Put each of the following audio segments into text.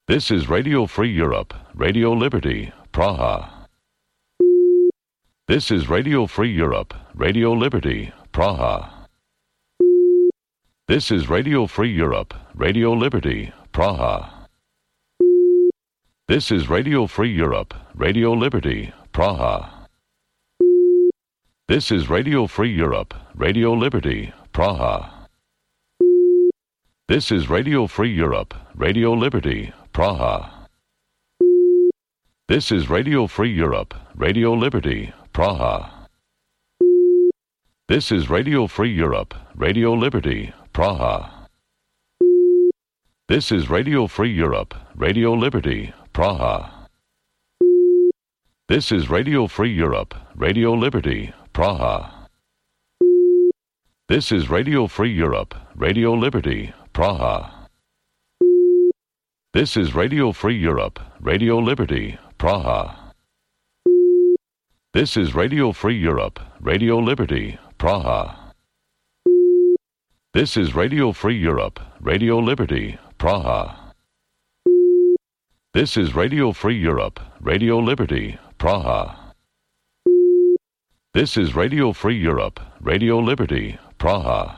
This is Radio Free Europe, Radio Liberty, Praha. This is Radio Free Europe, Radio Liberty, Praha. This is Radio Free Europe, Radio Liberty, Praha. This is Radio Free Europe, Radio Liberty, Praha. This is Radio Free Europe, Radio Liberty, Praha. This is Radio Free Europe, Radio Liberty, Praha. This is Radio Free Europe, Radio Liberty, Praha. This is Radio Free Europe, Radio Liberty, Praha. This is Radio Free Europe, Radio Liberty, Praha. This is Radio Free Europe, Radio Liberty, Praha. This is Radio Free Europe, Radio Liberty, Praha. This is Radio Free Europe, Radio Liberty, Praha. This is Radio Free Europe, Radio Liberty, Praha. This is Radio Free Europe, Radio Liberty, Praha. This is Radio Free Europe, Radio Liberty, Praha. This is Radio Free Europe, Radio Liberty, Praha.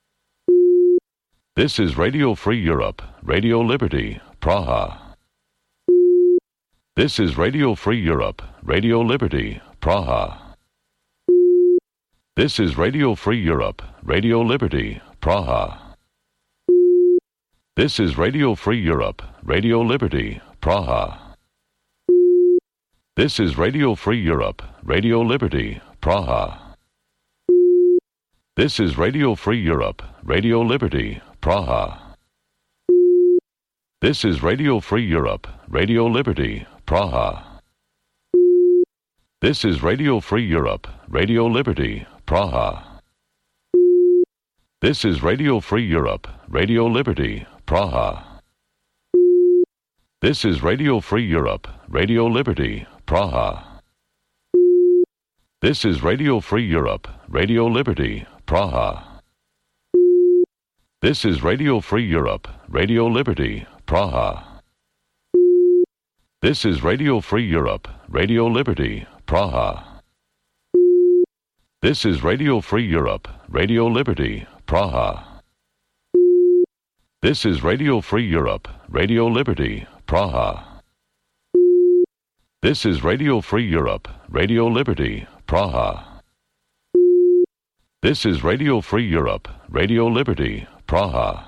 This is Radio Free Europe, Radio Liberty, Praha. This is Radio Free Europe, Radio Liberty, Praha. This is Radio Free Europe, Radio Liberty, Praha. This is Radio Free Europe, Radio Liberty, Praha. This is Radio Free Europe, Radio Liberty, Praha. This is Radio Free Europe, Radio Liberty, Praha. This is Radio Free Europe, Radio Liberty, Praha. This is Radio Free Europe, Radio Liberty, Praha. This is Radio Free Europe, Radio Liberty, Praha. This is Radio Free Europe, Radio Liberty, Praha. This is Radio Free Europe, Radio Liberty, Praha. This is Radio Free Europe, Radio Liberty, Praha. This is Radio Free Europe, Radio Liberty, Praha. This is Radio Free Europe, Radio Liberty, Praha. This is Radio Free Europe, Radio Liberty, Praha. This is Radio Free Europe, Radio Liberty, Praha. This is Radio Free Europe, Radio Liberty, Praha.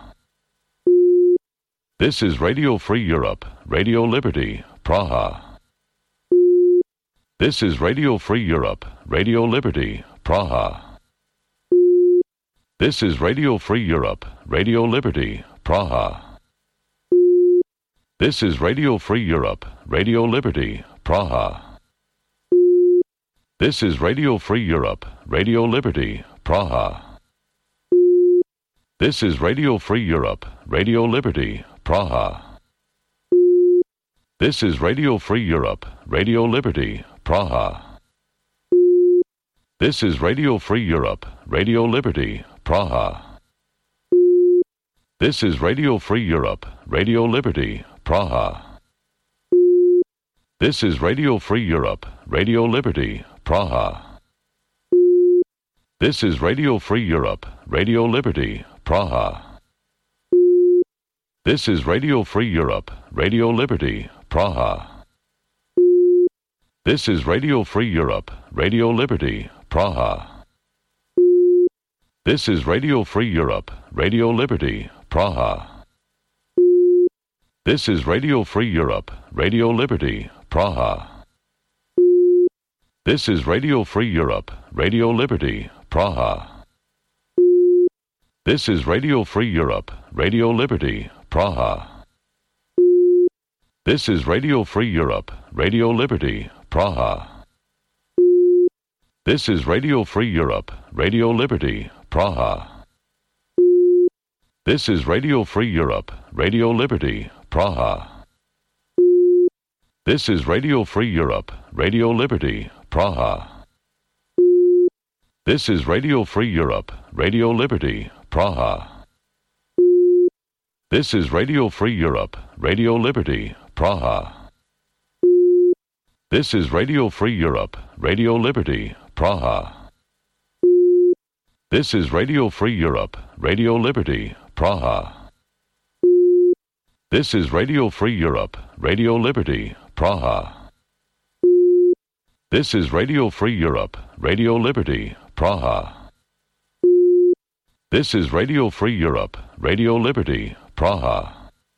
This is Radio Free Europe, Radio Liberty, Praha. This is Radio Free Europe, Radio Liberty, Praha. This is Radio Free Europe, Radio Liberty, Praha. This is Radio Free Europe, Radio Liberty, Praha. This is Radio Free Europe, Radio Liberty, Praha. This is Radio Free Europe, Radio Liberty, Praha. This is Radio Free Europe, Radio Liberty, Praha. This is Radio Free Europe, Radio Liberty, Praha. This is Radio Free Europe, Radio Liberty, Praha. This is Radio Free Europe, Radio Liberty, Praha. This is Radio Free Europe, Radio Liberty, Praha. This is Radio Free Europe, Radio Liberty, Praha. This is Radio Free Europe, Radio Liberty, Praha. This is Radio Free Europe, Radio Liberty, Praha. This is Radio Free Europe, Radio Liberty, Praha. This is Radio Free Europe, Radio Liberty, Praha. This is Radio Free Europe, Radio Liberty, Praha. This is Radio Free Europe, Radio Liberty, Praha. This is Radio Free Europe, Radio Liberty, Praha. This is Radio Free Europe, Radio Liberty, Praha. This is Radio Free Europe, Radio Liberty, Praha. This is Radio Free Europe, Radio Liberty, Praha. This is Radio Free Europe, Radio Liberty, Praha. This is Radio Free Europe, Radio Liberty, Praha. This is Radio Free Europe, Radio Liberty, Praha. This is Radio Free Europe, Radio Liberty, Praha. This is Radio Free Europe, Radio Liberty, Praha. This is Radio Free Europe, Radio Liberty, Praha.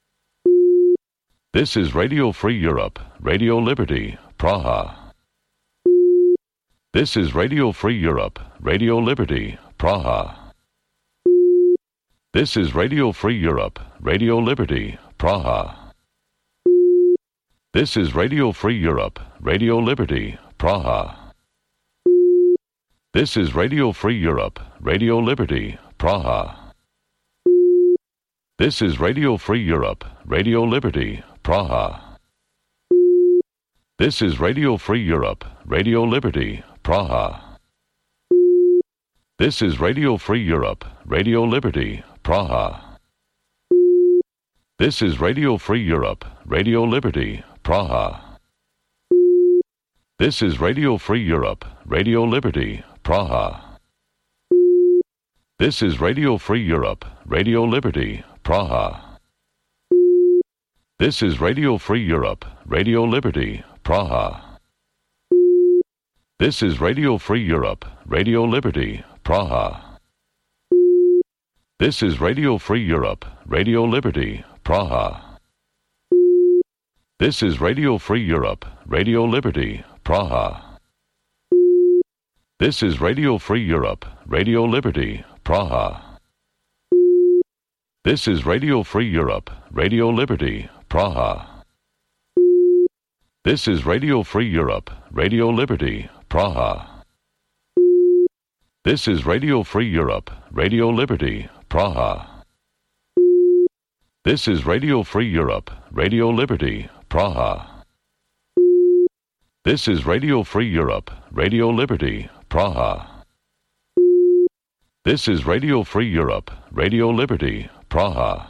This is Radio Free Europe, Radio Liberty, Praha. This is Radio Free Europe, Radio Liberty, Praha. This is Radio Free Europe, Radio Liberty, Praha. This is Radio Free Europe, Radio Liberty, Praha. This is Radio Free Europe, Radio Liberty, Praha. This is Radio Free Europe, Radio Liberty, Praha. This is Radio Free Europe, Radio Liberty, Praha. This is Radio Free Europe, Radio Liberty, Praha. This is Radio Free Europe, Radio Liberty, Praha. This is Radio Free Europe, Radio Liberty, Praha. This is Radio Free Europe, Radio Liberty, Praha. This is Radio Free Europe, Radio Liberty, Praha. This is Radio Free Europe, Radio Liberty, Praha. This is Radio Free Europe, Radio Liberty, Praha. This is Radio Free Europe, Radio Liberty, Praha. This is Radio Free Europe, Radio Liberty, Praha. This is Radio Free Europe, Radio Liberty, Praha. This is Radio Free Europe, Radio Liberty, Praha. This is Radio Free Europe, Radio Liberty, Praha. This is Radio Free Europe, Radio Liberty, Praha. This is Radio Free Europe, Radio Liberty, Praha. This is Radio Free Europe, Radio Liberty, Praha.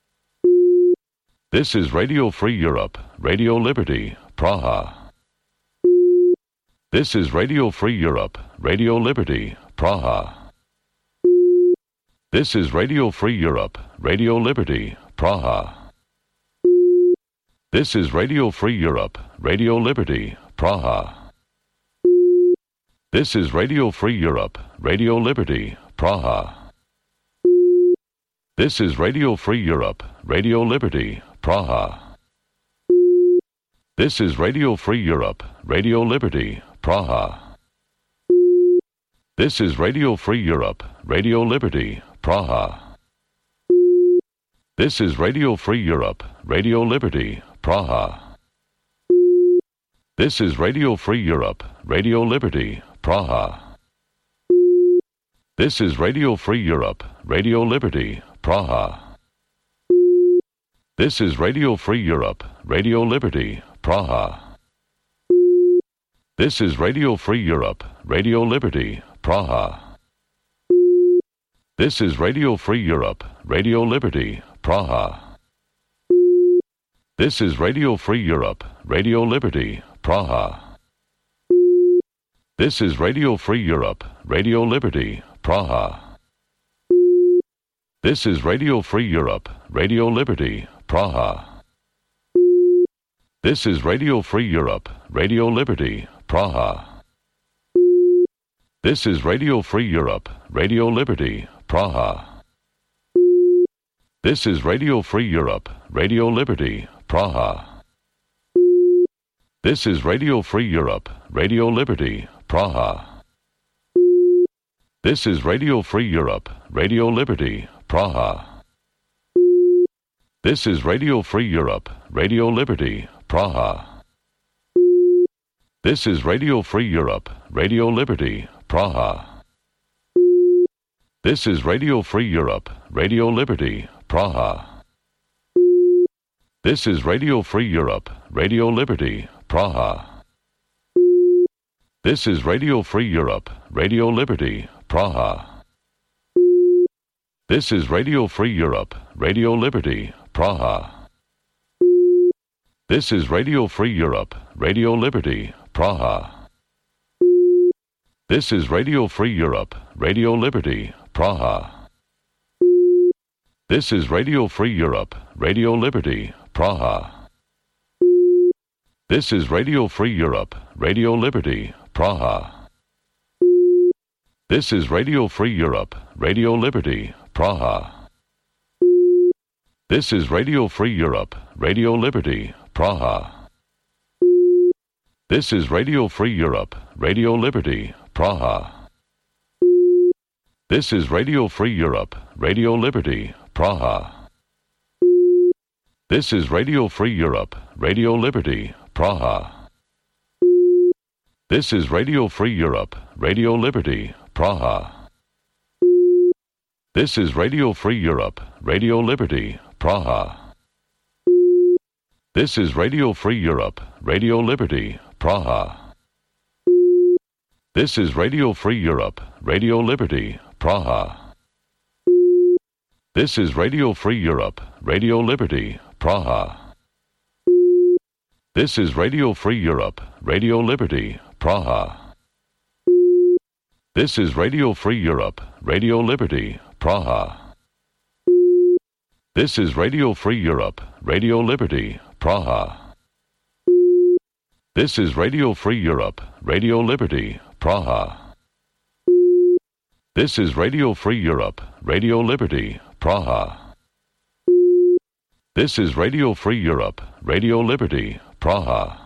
This is Radio Free Europe, Radio Liberty, Praha. This is Radio Free Europe, Radio Liberty, Praha. This is Radio Free Europe, Radio Liberty, Praha. This is Radio Free Europe, Radio Liberty, Praha. This is Radio Free Europe, Radio Liberty, Praha. This is Radio Free Europe, Radio Liberty, Praha. This is Radio Free Europe, Radio Liberty, Praha. This is Radio Free Europe, Radio Liberty, Praha. This is Radio Free Europe, Radio Liberty, Praha. This is Radio Free Europe, Radio Liberty, Praha. This is Radio Free Europe, Radio Liberty, Praha. This is Radio Free Europe, Radio Liberty, Praha. This is Radio Free Europe, Radio Liberty, Praha. This is Radio Free Europe, Radio Liberty, Praha. This is Radio Free Europe, Radio Liberty, Praha. This is Radio Free Europe, Radio Liberty, Praha. This is Radio Free Europe, Radio Liberty, Praha. This is Radio Free Europe, Radio Liberty, Praha. This is Radio Free Europe, Radio Liberty, Praha. This is Radio Free Europe, Radio Liberty, Praha. This is Radio Free Europe, Radio Liberty, Praha. This is Radio Free Europe, Radio Liberty, Praha. This is Radio Free Europe, Radio Liberty, Praha. This is Radio Free Europe, Radio Liberty, Praha. This is Radio Free Europe, Radio Liberty, Praha. This is Radio Free Europe, Radio Liberty, Praha. This is Radio Free Europe, Radio Liberty, Praha. This is Radio Free Europe, Radio Liberty, Praha. This is Radio Free Europe, Radio Liberty, Praha. This is Radio Free Europe, Radio Liberty, Praha. This is Radio Free Europe, Radio Liberty, Praha. This is Radio Free Europe, Radio Liberty, Praha. This is Radio Free Europe, Radio Liberty, Praha. This is Radio Free Europe, Radio Liberty, Praha. This is Radio Free Europe, Radio Liberty, Praha. This is Radio Free Europe, Radio Liberty, Praha. This is Radio Free Europe, Radio Liberty, Praha. This is Radio Free Europe, Radio Liberty, Praha. This is Radio Free Europe, Radio Liberty, Praha. This is Radio Free Europe, Radio Liberty, Praha. This is Radio Free Europe, Radio Liberty, Praha. This is Radio Free Europe, Radio Liberty, Praha. This is Radio Free Europe, Radio Liberty, Praha. This is Radio Free Europe, Radio Liberty, Praha. This is Radio Free Europe, Radio Liberty, Praha. This is Radio Free Europe, Radio Liberty, Praha. This is Radio Free Europe, Radio Liberty, Praha. This is Radio Free Europe, Radio Liberty, Praha.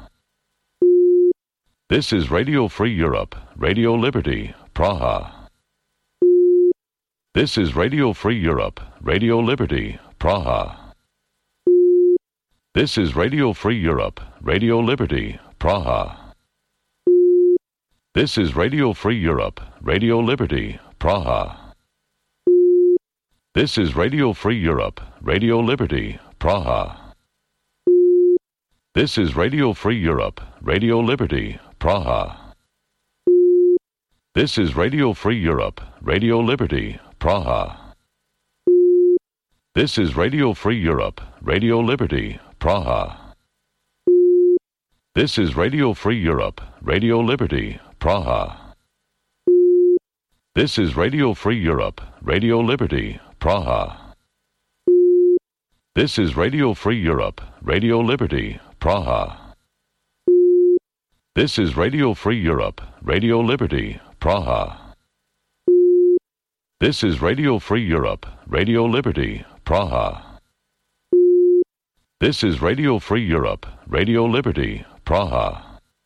This is Radio Free Europe, Radio Liberty, Praha. This is Radio Free Europe, Radio Liberty, Praha. This is Radio Free Europe, Radio Liberty, Praha. This is Radio Free Europe, Radio Liberty, Praha. This is Radio Free Europe, Radio Liberty, Praha. This is Radio Free Europe, Radio Liberty, Praha. This is Radio Free Europe, Radio Liberty, Praha. This is Radio Free Europe, Radio Liberty, Praha. This is Radio Free Europe, Radio Liberty, Praha. This is Radio Free Europe, Radio Liberty, Praha. This is Radio Free Europe, Radio Liberty, Praha. This is Radio Free Europe, Radio Liberty, Praha. This is Radio Free Europe, Radio Liberty, Praha. This is Radio Free Europe, Radio Liberty, Praha.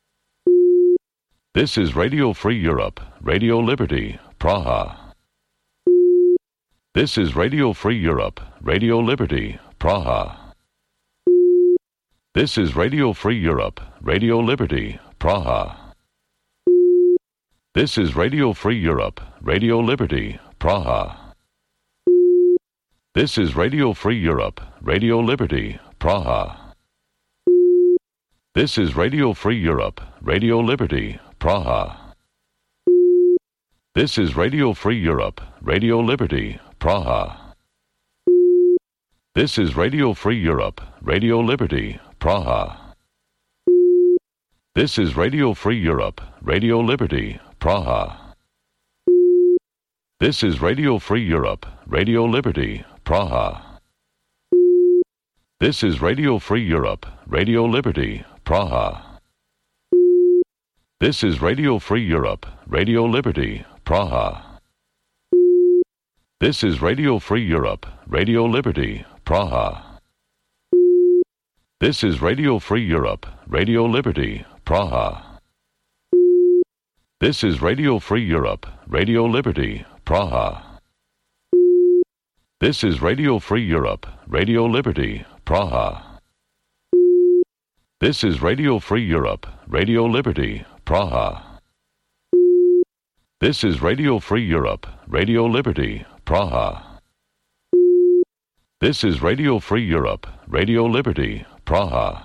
This is Radio Free Europe, Radio Liberty, Praha. This is Radio Free Europe, Radio Liberty, Praha. This is Radio Free Europe, Radio Liberty, Praha. This is Radio Free Europe, Radio Liberty, Praha. This is Radio Free Europe, Radio Liberty, Praha. This is Radio Free Europe, Radio Liberty, Praha. This is Radio Free Europe, Radio Liberty, Praha. This is Radio Free Europe, Radio Liberty, Praha. This is Radio Free Europe, Radio Liberty, Praha. This is Radio Free Europe, Radio Liberty, Praha. This is Radio Free Europe, Radio Liberty, Praha. This is Radio Free Europe, Radio Liberty, Praha. This is Radio Free Europe, Radio Liberty, Praha. This is Radio Free Europe, Radio Liberty, Praha. This is Radio Free Europe, Radio Liberty, Praha. This is Radio Free Europe, Radio Liberty, Praha. This is Radio Free Europe, Radio Liberty, Praha. This is Radio Free Europe, Radio Liberty, Praha. This is Radio Free Europe, Radio Liberty, Praha.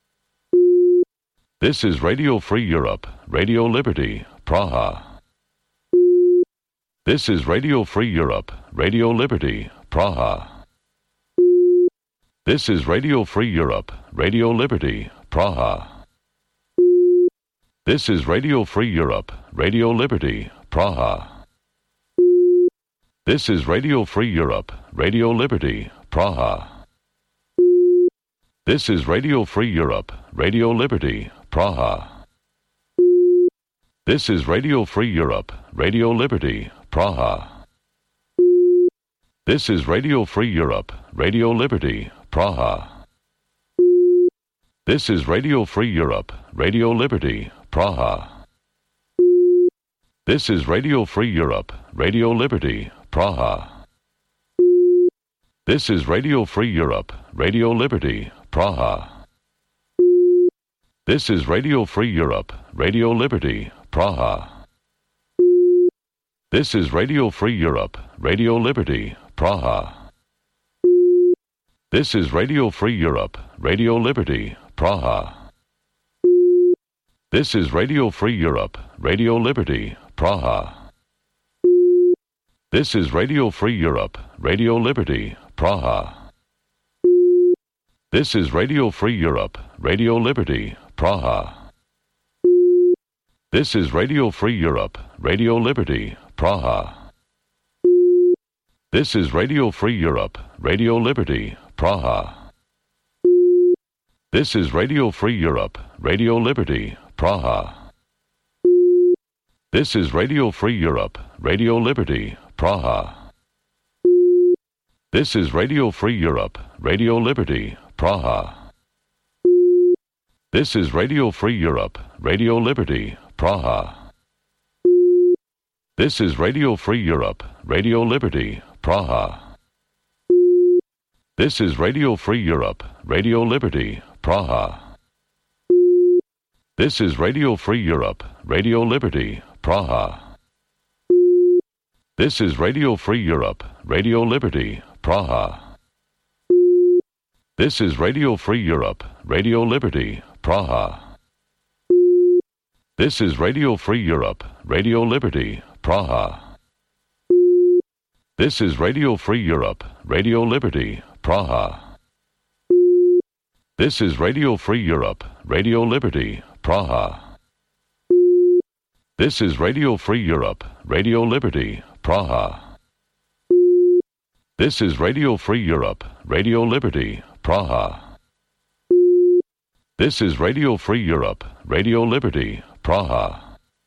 This is Radio Free Europe, Radio Liberty, Praha. This is Radio Free Europe, Radio Liberty, Praha. This is Radio Free Europe, Radio Liberty, Praha. This is Radio Free Europe, Radio Liberty, Praha. This is Radio Free Europe, Radio Liberty, Praha. This is Radio Free Europe, Radio Liberty, Praha. This is Radio Free Europe, Radio Liberty, Praha. This is Radio Free Europe, Radio Liberty, Praha. This is Radio Free Europe, Radio Liberty, Praha. This is Radio Free Europe, Radio Liberty, Praha. This is Radio Free Europe, Radio Liberty, Praha. This is Radio Free Europe, Radio Liberty, Praha. This is Radio Free Europe, Radio Liberty, Praha. This is Radio Free Europe, Radio Liberty, Praha. This is Radio Free Europe, Radio Liberty, Praha. This is Radio Free Europe, Radio Liberty, Praha. This is Radio Free Europe, Radio Liberty, Praha. This is Radio Free Europe, Radio Liberty, Praha. This is Radio Free Europe, Radio Liberty, Praha. This is Radio Free Europe, Radio Liberty, Praha. This is Radio Free Europe, Radio Liberty, Praha. This is Radio Free Europe, Radio Liberty, Praha. This is Radio Free Europe, Radio Liberty, Praha. This is Radio Free Europe, Radio Liberty, Praha. This is Radio Free Europe, Radio Liberty, Praha. This is Radio Free Europe, Radio Liberty, Praha. This is Radio Free Europe, Radio Liberty, Praha. This is Radio Free Europe, Radio Liberty, Praha. This is Radio Free Europe, Radio Liberty, Praha. This is Radio Free Europe, Radio Liberty, Praha. This is Radio Free Europe, Radio Liberty, Praha. This is Radio Free Europe, Radio Liberty, Praha. This is Radio Free Europe, Radio Liberty, Praha. This is Radio Free Europe, Radio Liberty, Praha.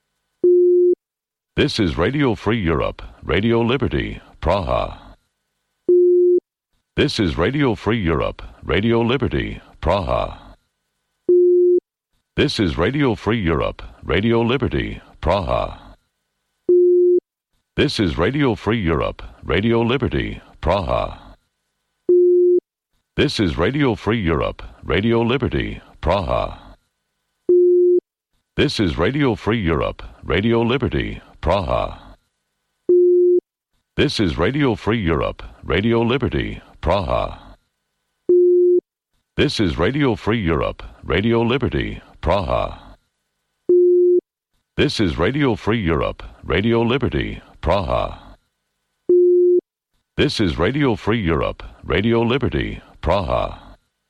This is Radio Free Europe, Radio Liberty, Praha. This is Radio Free Europe, Radio Liberty, Praha. This is Radio Free Europe, Radio Liberty, Praha. This is Radio Free Europe, Radio Liberty, Praha. This is Radio Free Europe, Radio Liberty, Praha. This is Radio Free Europe, Radio Liberty, Praha. This is Radio Free Europe, Radio Liberty, Praha. This is Radio Free Europe, Radio Liberty, Praha. This is Radio Free Europe, Radio Liberty, Praha. This is Radio Free Europe, Radio Liberty, Praha.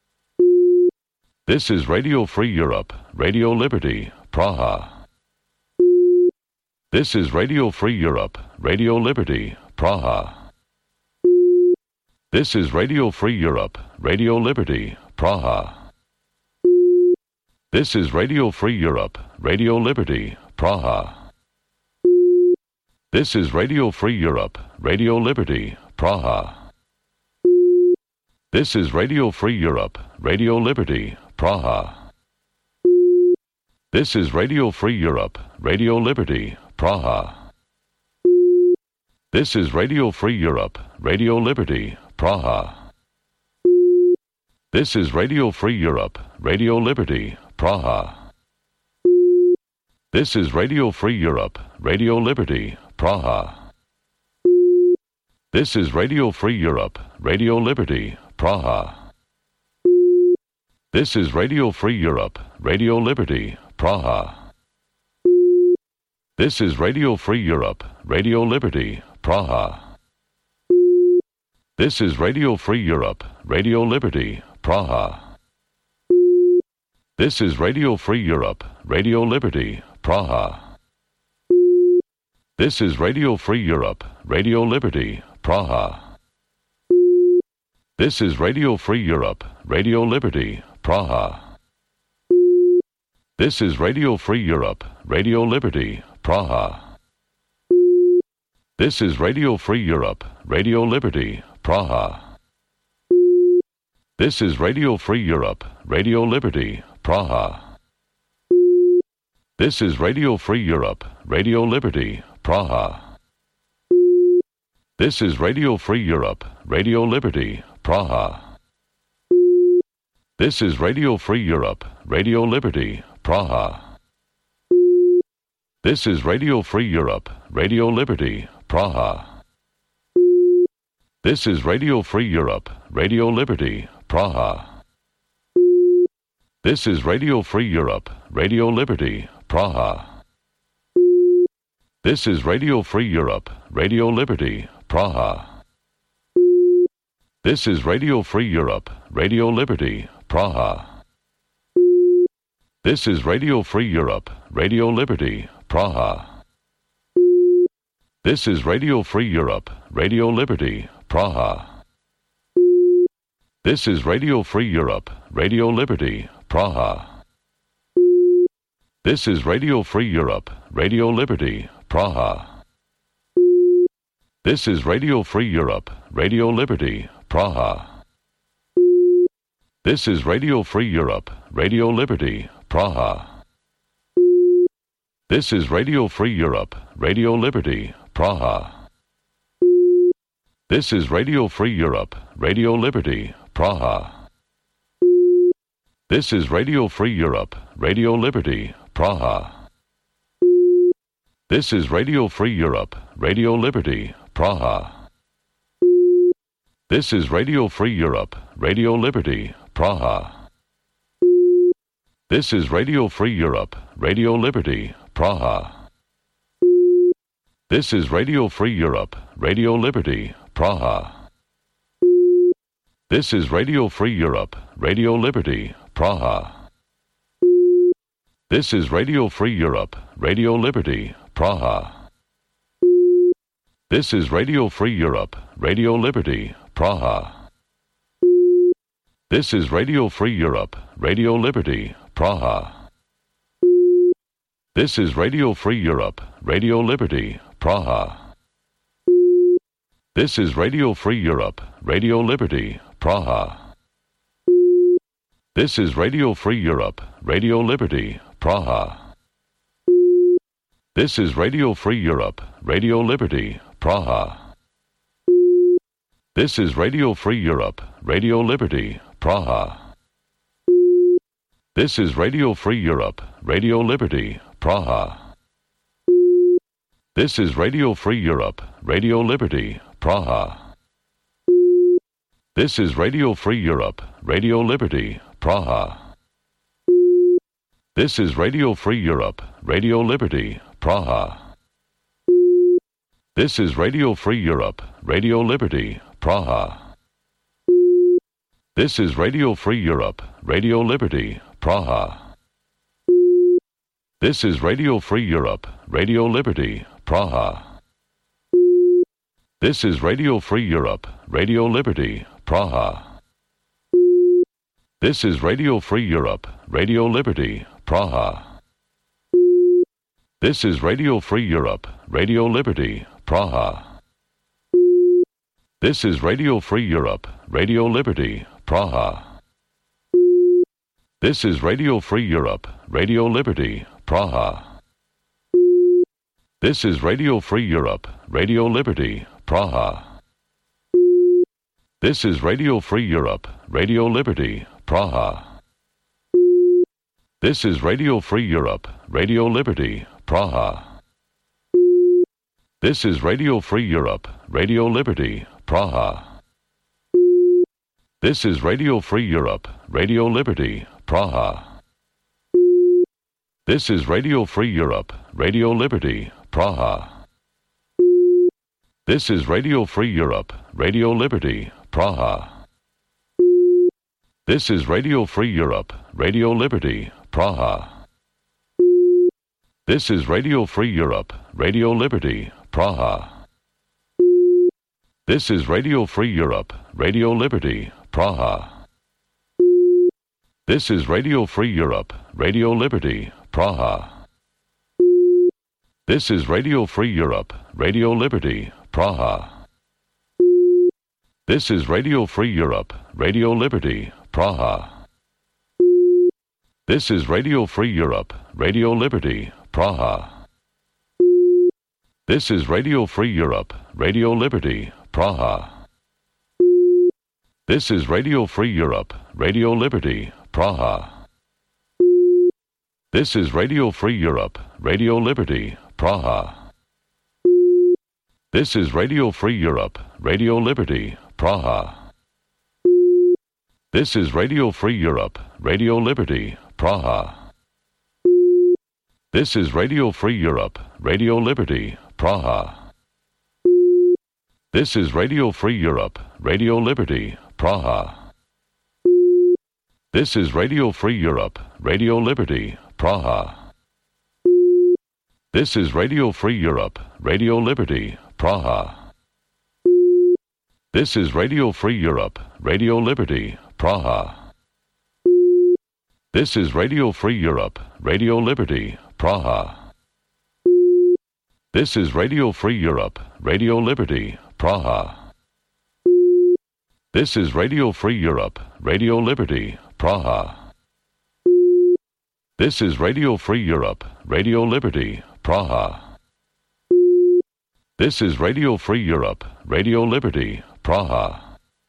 This is Radio Free Europe, Radio Liberty, Praha. This is Radio Free Europe, Radio Liberty, Praha. This is Radio Free Europe, Radio Liberty, Praha. This is Radio Free Europe, Radio Liberty, Praha. This is Radio Free Europe, Radio Liberty, Praha. This is Radio Free Europe, Radio Liberty, Praha. This is Radio Free Europe, Radio Liberty, Praha. This is Radio Free Europe, Radio Liberty, Praha. This is Radio Free Europe, Radio Liberty, Praha. This is Radio Free Europe, Radio Liberty, Praha. This is Radio Free Europe, Radio Liberty, Praha. This is Radio Free Europe, Radio Liberty, Praha. This is Radio Free Europe, Radio Liberty, Praha. This is Radio Free Europe, Radio Liberty, Praha. This is Radio Free Europe, Radio Liberty, Praha. This is Radio Free Europe, Radio Liberty, Praha. This is Radio Free Europe, Radio Liberty, Praha. This is Radio Free Europe, Radio Liberty, Praha. This is Radio Free Europe, Radio Liberty, Praha. This is Radio Free Europe, Radio Liberty, Praha. This is Radio Free Europe, Radio Liberty, Praha. This is Radio Free Europe, Radio Liberty, Praha. This is Radio Free Europe, Radio Liberty, Praha. This is Radio Free Europe, Radio Liberty, Praha. This is Radio Free Europe, Radio Liberty, Praha. This is Radio Free Europe, Radio Liberty, Praha. This is Radio Free Europe, Radio Liberty, Praha. This is Radio Free Europe, Radio Liberty, Praha. This is Radio Free Europe, Radio Liberty, Praha. This is Radio Free Europe, Radio Liberty, Praha. This is Radio Free Europe, Radio Liberty, Praha. This is Radio Free Europe, Radio Liberty, Praha. This is Radio Free Europe, Radio Liberty, Praha. This is Radio Free Europe, Radio Liberty, Praha. This is Radio Free Europe, Radio Liberty, Praha. This is Radio Free Europe, Radio Liberty, Praha. This is Radio Free Europe, Radio Liberty, Praha. This is Radio Free Europe, Radio Liberty, Praha. This is Radio Free Europe, Radio Liberty, Praha. This is Radio Free Europe, Radio Liberty, Praha. This is Radio Free Europe, Radio Liberty, Praha. This is Radio Free Europe, Radio Liberty, Praha. This is Radio Free Europe, Radio Liberty, Praha. This is Radio Free Europe, Radio Liberty, Praha. This is Radio Free Europe, Radio Liberty, Praha. This is Radio Free Europe, Radio Liberty, Praha. This is Radio Free Europe, Radio Liberty, Praha. This is Radio Free Europe, Radio Liberty, Praha. This is Radio Free Europe, Radio Liberty, Praha. This is Radio Free Europe, Radio Liberty, Praha. This is Radio Free Europe, Radio Liberty, Praha. This is Radio Free Europe, Radio Liberty, Praha. This is Radio Free Europe, Radio Liberty, Praha. This is Radio Free Europe, Radio Liberty, Praha. This is Radio Free Europe, Radio Liberty, Praha. This is Radio Free Europe, Radio Liberty, Praha. This is Radio Free Europe, Radio Liberty, Praha. This is Radio Free Europe, Radio Liberty, Praha. This is Radio Free Europe, Radio Liberty, Praha. This is Radio Free Europe, Radio Liberty, Praha. This is Radio Free Europe, Radio Liberty, Praha. This is Radio Free Europe, Radio Liberty, Praha. This is Radio Free Europe, Radio Liberty, Praha. This is Radio Free Europe, Radio Liberty, Praha. This is Radio Free Europe, Radio Liberty, Praha. This is Radio Free Europe, Radio Liberty, Praha. This is Radio Free Europe, Radio Liberty, Praha. This is Radio Free Europe, Radio Liberty, Praha. This is Radio Free Europe, Radio Liberty, Praha. This is Radio Free Europe, Radio Liberty, Praha. This is Radio Free Europe, Radio Liberty, Praha. This is Radio Free Europe, Radio Liberty, Praha. This is Radio Free Europe, Radio Liberty, Praha. This is Radio Free Europe, Radio Liberty, Praha. This is Radio Free Europe, Radio Liberty, Praha. This is Radio Free Europe, Radio Liberty, Praha. This is Radio Free Europe, Radio Liberty, Praha. This is Radio Free Europe, Radio Liberty, Praha. This is Radio Free Europe, Radio Liberty, Praha. This is Radio Free Europe, Radio Liberty, Praha. This is Radio Free Europe, Radio Liberty, Praha. This is Radio Free Europe, Radio Liberty, Praha. This is Radio Free Europe, Radio Liberty, Praha. This is Radio Free Europe, Radio Liberty, Praha. This is Radio Free Europe, Radio Liberty, Praha. This is Radio Free Europe, Radio Liberty, Praha. This is Radio Free Europe, Radio Liberty, Praha. This is Radio Free Europe, Radio Liberty, Praha. This is Radio Free Europe, Radio Liberty, Praha. This is Radio Free Europe, Radio Liberty, Praha. This is Radio Free Europe, Radio Liberty, Praha.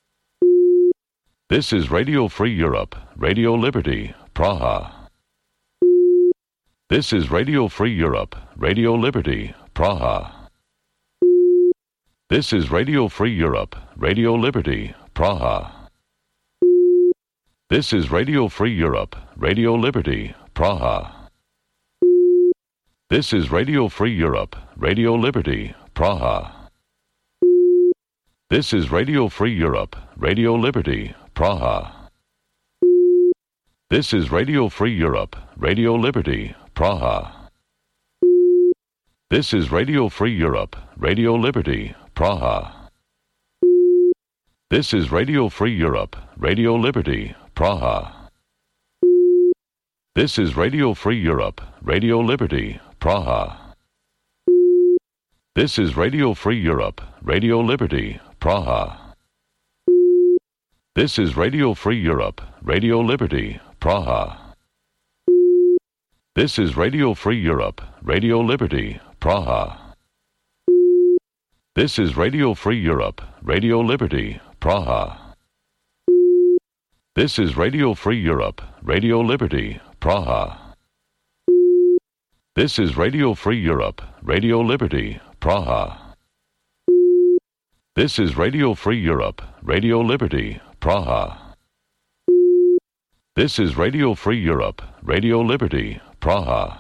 This is Radio Free Europe, Radio Liberty, Praha. This is Radio Free Europe, Radio Liberty, Praha. This is Radio Free Europe, Radio Liberty, Praha. This is Radio Free Europe, Radio Liberty, Praha. This is Radio Free Europe, Radio Liberty, Praha. This is Radio Free Europe, Radio Liberty, Praha. This is Radio Free Europe, Radio Liberty, Praha. This is Radio Free Europe, Radio Liberty, Praha. This is Radio Free Europe, Radio Liberty, Praha. This is Radio Free Europe, Radio Liberty, Praha. This is Radio Free Europe, Radio Liberty, Praha. This is Radio Free Europe, Radio Liberty, Praha. This is Radio Free Europe, Radio Liberty, Praha. This is Radio Free Europe, Radio Liberty, Praha. This is Radio Free Europe, Radio Liberty, Praha. This is Radio Free Europe, Radio Liberty, Praha. This is Radio Free Europe, Radio Liberty, Praha. This is Radio Free Europe, Radio Liberty, Praha.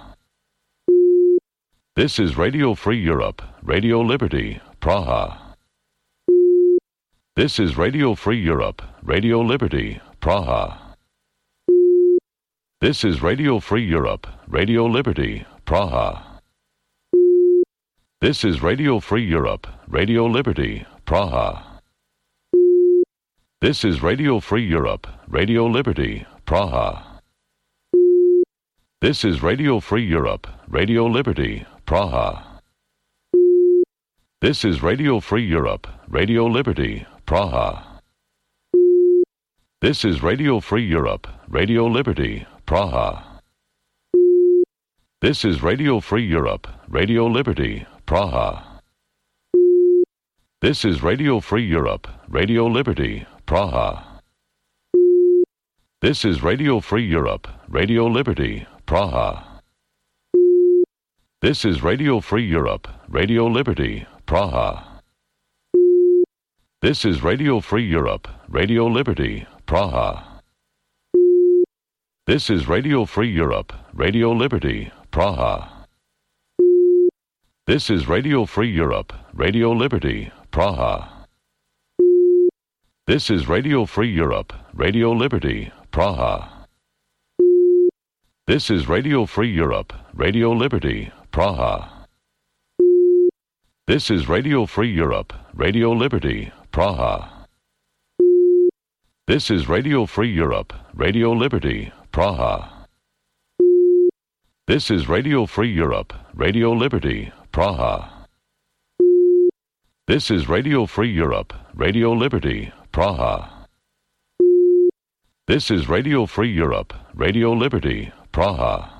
This is Radio Free Europe, Radio Liberty, Praha. This is Radio Free Europe, Radio Liberty, Praha. This is Radio Free Europe, Radio Liberty, Praha. This is Radio Free Europe, Radio Liberty, Praha. This is Radio Free Europe, Radio Liberty, Praha. This is Radio Free Europe, Radio Liberty, Praha. This is Radio Free Europe, Radio Liberty, Praha. This is Radio Free Europe, Radio Liberty, Praha. This is Radio Free Europe, Radio Liberty, Praha. This is Radio Free Europe, Radio Liberty, Praha. This is Radio Free Europe, Radio Liberty, Praha. This is Radio Free Europe, Radio Liberty, Praha. This is Radio Free Europe, Radio Liberty, Praha. This is Radio Free Europe, Radio Liberty, Praha. This is Radio Free Europe, Radio Liberty, Praha. This is Radio Free Europe, Radio Liberty, Praha. This is Radio Free Europe, Radio Liberty, Praha. This is Radio Free Europe, Radio Liberty, Praha. This is Radio Free Europe, Radio Liberty, Praha. This is Radio Free Europe, Radio Liberty, Praha. This is Radio Free Europe, Radio Liberty, Praha. This is Radio Free Europe, Radio Liberty, Praha.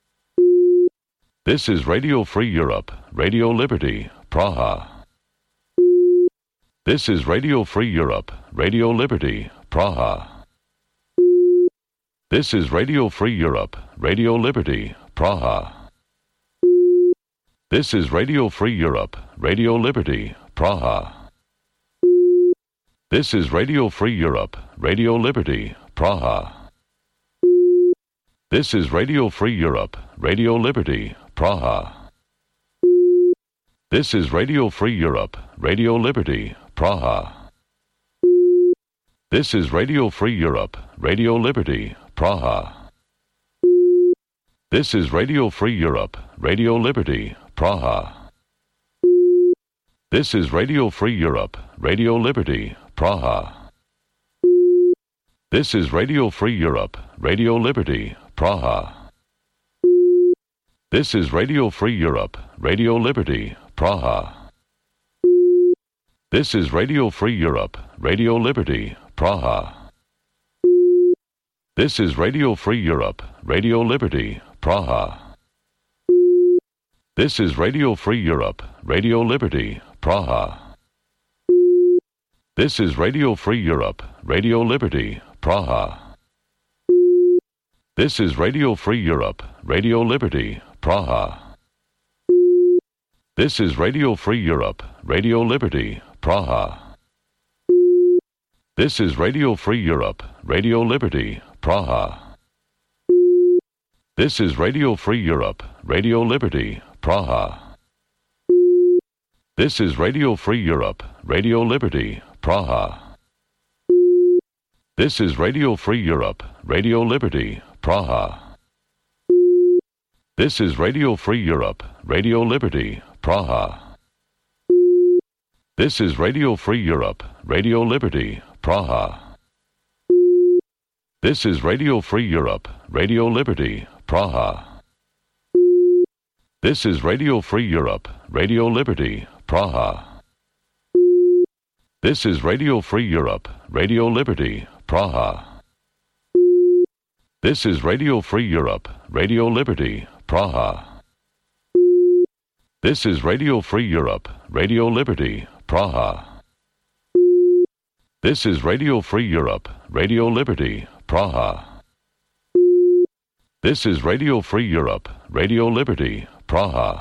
This is Radio Free Europe, Radio Liberty, Praha. This is Radio Free Europe, Radio Liberty, Praha. This is Radio Free Europe, Radio Liberty, Praha. This is Radio Free Europe, Radio Liberty, Praha. This is Radio Free Europe, Radio Liberty, Praha. This is Radio Free Europe, Radio Liberty, Praha. This is Radio Free Europe, Radio Liberty, Praha. This is Radio Free Europe, Radio Liberty, Praha. This is Radio Free Europe, Radio Liberty, Praha. This is Radio Free Europe, Radio Liberty, Praha. This is Radio Free Europe, Radio Liberty, Praha. This is Radio Free Europe, Radio Liberty, Praha. This is Radio Free Europe, Radio Liberty, Praha. This is Radio Free Europe, Radio Liberty, Praha. This is Radio Free Europe, Radio Liberty, Praha. This is Radio Free Europe, Radio Liberty, Praha. This is Radio Free Europe, Radio Liberty, Praha. This is Radio Free Europe, Radio Liberty, Praha. This is Radio Free Europe, Radio Liberty, Praha. This is Radio Free Europe, Radio Liberty, Praha. This is Radio Free Europe, Radio Liberty, Praha. This is Radio Free Europe, Radio Liberty, Praha. This is Radio Free Europe, Radio Liberty, Praha. This is Radio Free Europe, Radio Liberty, Praha. This is Radio Free Europe, Radio Liberty, Praha. This is Radio Free Europe, Radio Liberty, Praha. This is Radio Free Europe, Radio Liberty, Praha. This is Radio Free Europe, Radio Liberty, Praha. This is Radio Free Europe, Radio Liberty, Praha. This is Radio Free Europe, Radio Liberty, Praha. This is Radio Free Europe, Radio Liberty, Praha.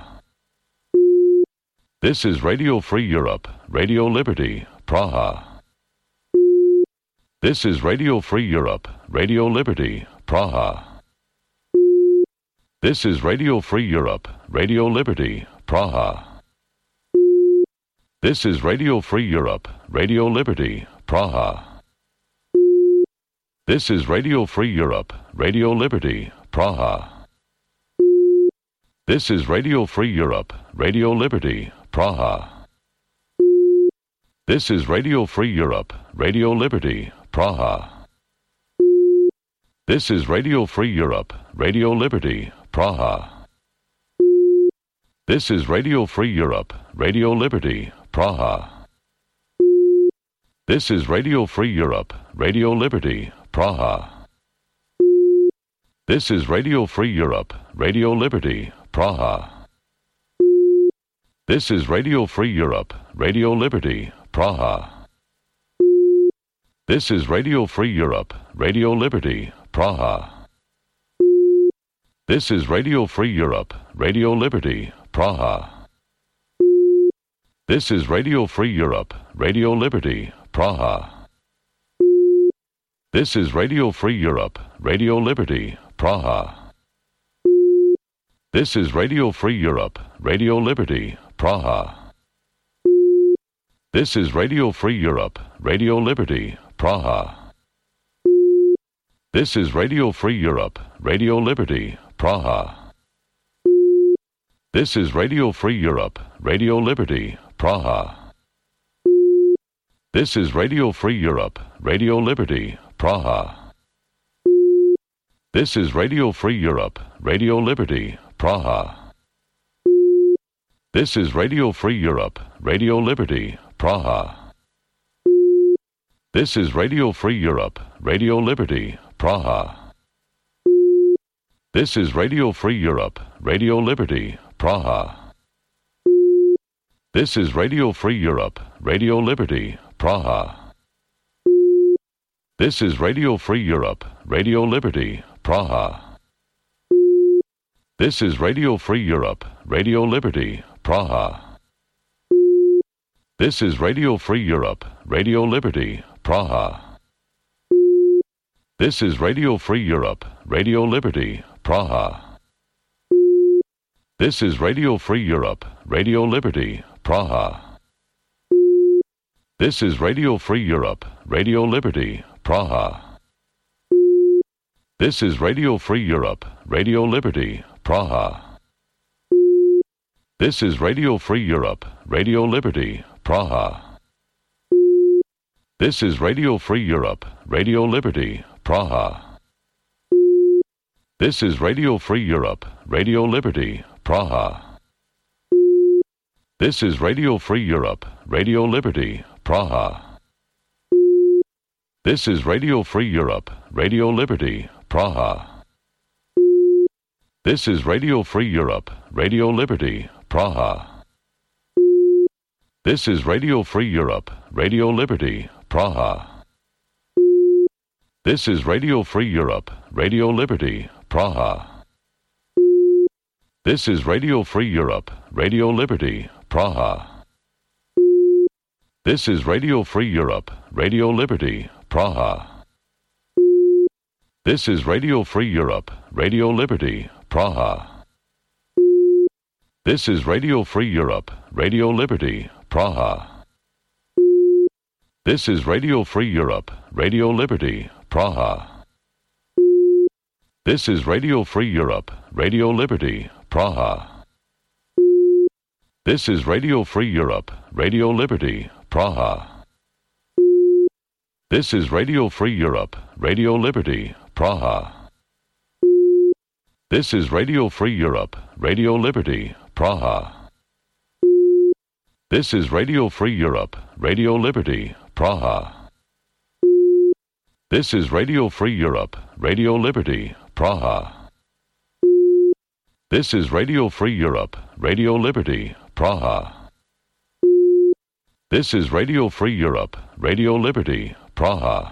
This is Radio Free Europe, Radio Liberty, Praha. This is Radio Free Europe, Radio Liberty, Praha. This is Radio Free Europe, Radio Liberty, Praha. This is Radio Free Europe, Radio Liberty, Praha. This is Radio Free Europe, Radio Liberty, Praha. This is Radio Free Europe, Radio Liberty, Praha. This is Radio Free Europe, Radio Liberty, Praha. This is Radio Free Europe, Radio Liberty, Praha. This is Radio Free Europe, Radio Liberty, Praha. This is Radio Free Europe, Radio Liberty, Praha. This is Radio Free Europe, Radio Liberty, Praha. This is Radio Free Europe, Radio Liberty, Praha. This is Radio Free Europe, Radio Liberty, Praha. This is Radio Free Europe, Radio Liberty, Praha. This is Radio Free Europe, Radio Liberty, Praha. This is Radio Free Europe, Radio Liberty, Praha. This is Radio Free Europe, Radio Liberty, Praha. This is Radio Free Europe, Radio Liberty, Praha. This is Radio Free Europe, Radio Liberty, Praha. This is Radio Free Europe, Radio Liberty, Praha. This is Radio Free Europe, Radio Liberty, Praha. This is Radio Free Europe, Radio Liberty, Praha. This is Radio Free Europe, Radio Liberty, Praha. This is Radio Free Europe, Radio Liberty, Praha. This is Radio Free Europe, Radio Liberty, Praha. This is Radio Free Europe, Radio Liberty, Praha. This is Radio Free Europe, Radio Liberty, Praha. This is Radio Free Europe, Radio Liberty, Praha. This is Radio Free Europe, Radio Liberty, Praha. This is Radio Free Europe, Radio Liberty, Praha. This is Radio Free Europe, Radio Liberty, Praha. This is Radio Free Europe, Radio Liberty, Praha. This is Radio Free Europe, Radio Liberty, Praha. This is Radio Free Europe, Radio Liberty, Praha. This is Radio Free Europe, Radio Liberty, Praha. This is Radio Free Europe, Radio Liberty, Praha. This is Radio Free Europe, Radio Liberty, Praha. This is Radio Free Europe, Radio Liberty, Praha. This is Radio Free Europe, Radio Liberty, Praha. This is Radio Free Europe, Radio Liberty, Praha. This is Radio Free Europe, Radio Liberty, Praha. This is Radio Free Europe, Radio Liberty, Praha. This is Radio Free Europe, Radio Liberty, Praha. This is Radio Free Europe, Radio Liberty, Praha. This is Radio Free Europe, Radio Liberty, Praha. This is Radio Free Europe, Radio Liberty, Praha. This is Radio Free Europe, Radio Liberty, Praha. This is Radio Free Europe, Radio Liberty, Praha. This is Radio Free Europe, Radio Liberty, Praha. This is Radio Free Europe, Radio Liberty, Praha. This is Radio Free Europe, Radio Liberty, Praha. This is Radio Free Europe, Radio Liberty, Praha. This is Radio Free Europe, Radio Liberty, Praha. This is Radio Free Europe, Radio Liberty, Praha.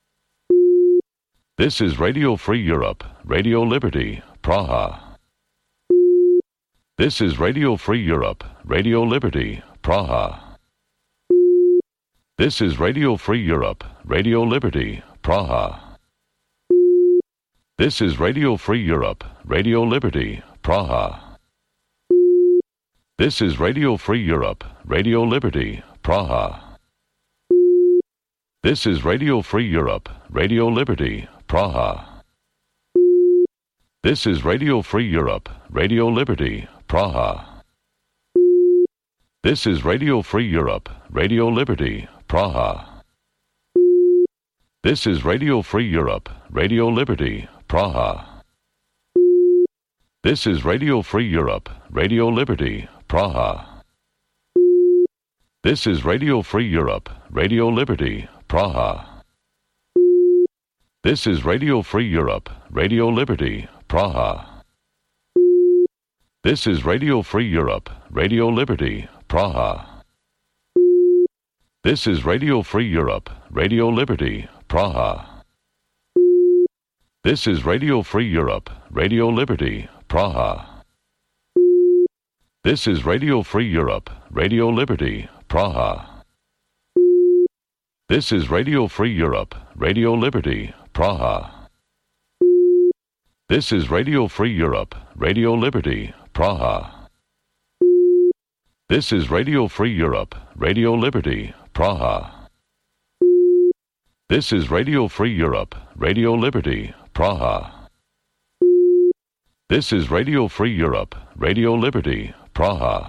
This is Radio Free Europe, Radio Liberty, Praha. This is Radio Free Europe, Radio Liberty, Praha. This is Radio Free Europe, Radio Liberty, Praha. This is Radio Free Europe, Radio Liberty, Praha. This is Radio Free Europe, Radio Liberty, Praha. This is Radio Free Europe, Radio Liberty, Praha. This is Radio Free Europe, Radio Liberty, Praha. This is Radio Free Europe, Radio Liberty, Praha. This is Radio Free Europe, Radio Liberty, Praha. This is Radio Free Europe, Radio Liberty, Praha. This is Radio Free Europe, Radio Liberty, Praha. This is Radio Free Europe, Radio Liberty, Praha. This is Radio Free Europe, Radio Liberty, Praha. This is Radio Free Europe, Radio Liberty, Praha. This is Radio Free Europe, Radio Liberty, Praha. This is Radio Free Europe, Radio Liberty, Praha. This is Radio Free Europe, Radio Liberty, Praha. This is Radio Free Europe, Radio Liberty, Praha. This is Radio Free Europe, Radio Liberty, Praha. This is Radio Free Europe, Radio Liberty, Praha. This is Radio Free Europe, Radio Liberty, Praha.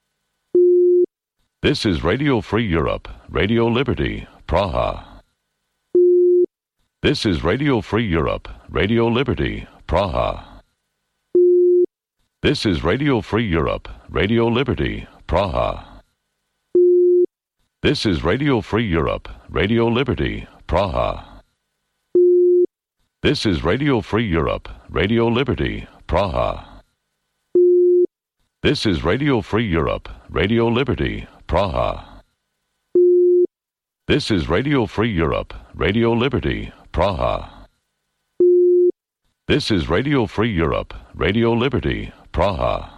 This is Radio Free Europe, Radio Liberty, Praha. This is Radio Free Europe, Radio Liberty, Praha. This is Radio Free Europe, Radio Liberty, Praha. This is Radio Free Europe, Radio Liberty, Praha. This is Radio Free Europe, Radio Liberty, Praha. This is Radio Free Europe, Radio Liberty, Praha. This is Radio Free Europe, Radio Liberty, Praha. This is Radio Free Europe, Radio Liberty, Praha.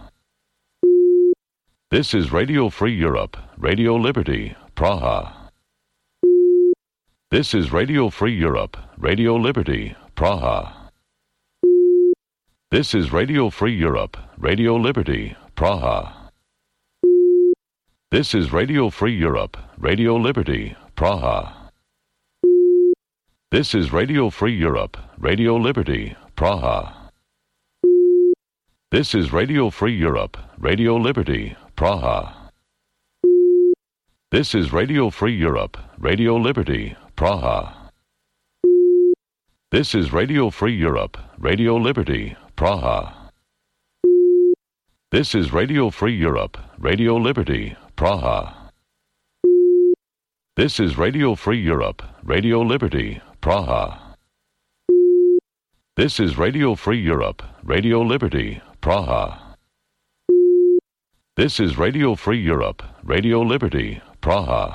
This is Radio Free Europe, Radio Liberty, Praha. This is Radio Free Europe, Radio Liberty, Praha. This is Radio Free Europe, Radio Liberty, Praha. This is Radio Free Europe, Radio Liberty, Praha. This is Radio Free Europe, Radio Liberty, Praha. This is Radio Free Europe, Radio Liberty, Praha. This is Radio Free Europe, Radio Liberty, Praha. This is Radio Free Europe, Radio Liberty, Praha. This is Radio Free Europe, Radio Liberty, Praha. This is Radio Free Europe, Radio Liberty, Praha. This is Radio Free Europe, Radio Liberty, Praha. This is Radio Free Europe, Radio Liberty, Praha.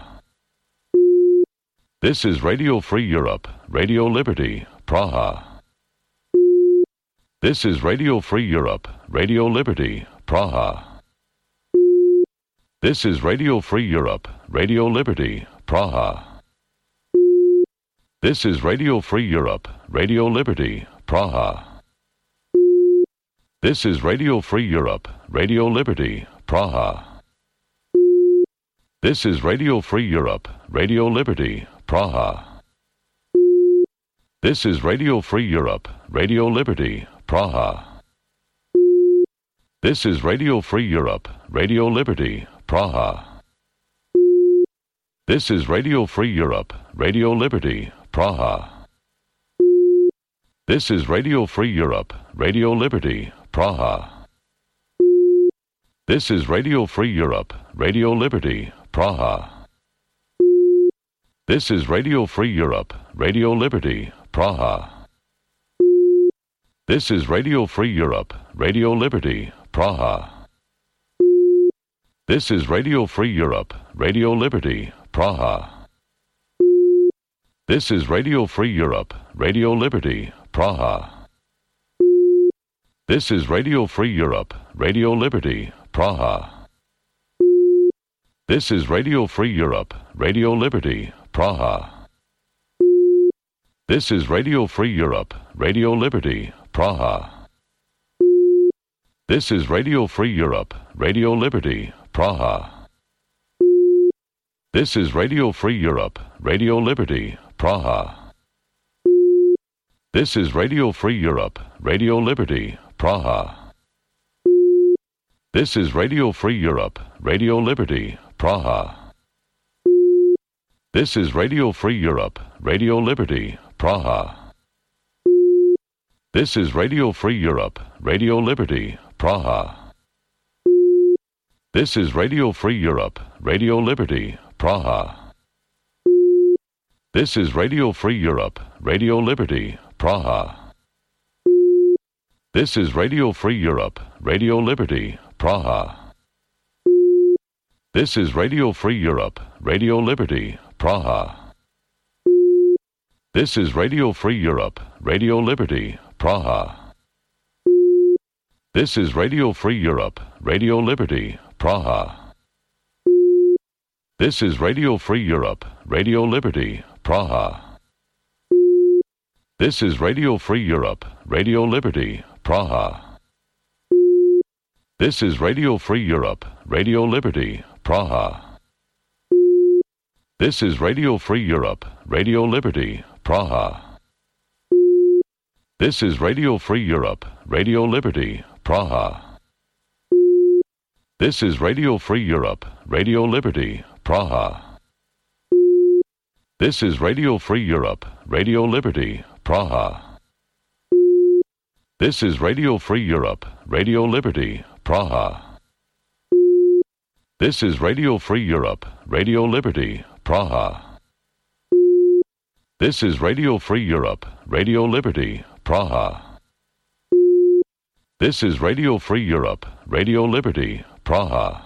This is Radio Free Europe, Radio Liberty, Praha. This is Radio Free Europe, Radio Liberty, Praha. This is Radio Free Europe, Radio Liberty, Praha. This is Radio Free Europe, Radio Liberty, Praha. This is Radio Free Europe, Radio Liberty, Praha. This is Radio Free Europe, Radio Liberty, Praha. This is Radio Free Europe, Radio Liberty, Praha. This is Radio Free Europe, Radio Liberty, Praha. This is Radio Free Europe, Radio Liberty, Praha. This is Radio Free Europe, Radio Liberty, Praha. This is Radio Free Europe, Radio Liberty, Praha. This is Radio Free Europe, Radio Liberty, Praha. This is Radio Free Europe, Radio Liberty, Praha. This is Radio Free Europe, Radio Liberty, Praha. This is Radio Free Europe, Radio Liberty, Praha. This is Radio Free Europe, Radio Liberty, Praha. This is Radio Free Europe, Radio Liberty, Praha. This is Radio Free Europe, Radio Liberty, Praha. This is Radio Free Europe, Radio Liberty, Praha. This is Radio Free Europe, Radio Liberty, Praha. This is Radio Free Europe, Radio Liberty, Praha. This is Radio Free Europe, Radio Liberty, Praha. This is Radio Free Europe, Radio Liberty, Praha. This is Radio Free Europe, Radio Liberty, Praha. This is Radio Free Europe, Radio Liberty, Praha. This is Radio Free Europe, Radio Liberty, Praha. This is Radio Free Europe, Radio Liberty, Praha. This is Radio Free Europe, Radio Liberty, Praha. This is Radio Free Europe, Radio Liberty, Praha. This is Radio Free Europe, Radio Liberty, Praha. This is Radio Free Europe, Radio Liberty, Praha. This is Radio Free Europe, Radio Liberty, Praha. This is Radio Free Europe, Radio Liberty, Praha. This is Radio Free Europe, Radio Liberty, Praha. This is Radio Free Europe, Radio Liberty, Praha. This is Radio Free Europe, Radio Liberty, Praha. This is Radio Free Europe, Radio Liberty, Praha. This is Radio Free Europe, Radio Liberty, Praha. This is Radio Free Europe, Radio Liberty, Praha. This is Radio Free Europe, Radio Liberty, Praha. This is Radio Free Europe, Radio Liberty, Praha.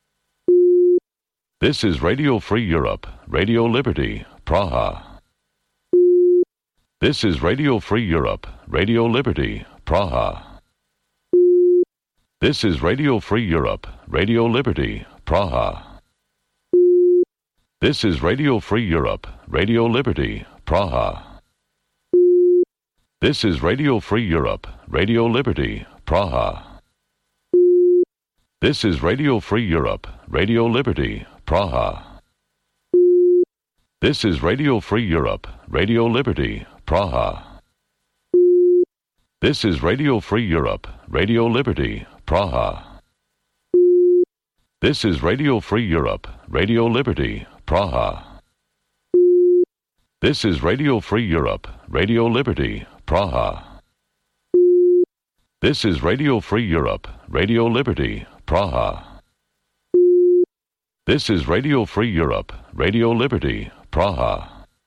This is Radio Free Europe, Radio Liberty, Praha. This is Radio Free Europe, Radio Liberty, Praha. This is Radio Free Europe, Radio Liberty, Praha. This is Radio Free Europe, Radio Liberty, Praha. This is Radio Free Europe, Radio Liberty, Praha. This is Radio Free Europe, Radio Liberty, Praha. This is Radio Free Europe, Radio Liberty, Praha. This is Radio Free Europe, Radio Liberty, Praha. This is Radio Free Europe, Radio Liberty, Praha. This is Radio Free Europe, Radio Liberty, Praha. This is Radio Free Europe, Radio Liberty, Praha. This is Radio Free Europe, Radio Liberty, Praha.